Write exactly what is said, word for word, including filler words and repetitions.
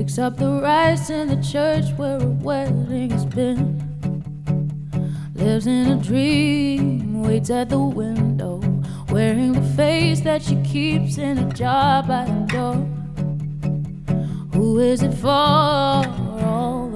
Picks up the rice in the church where a wedding has been. Lives in a dream, waits at the window, wearing the face that she keeps in a jar by the door. Who is it for? All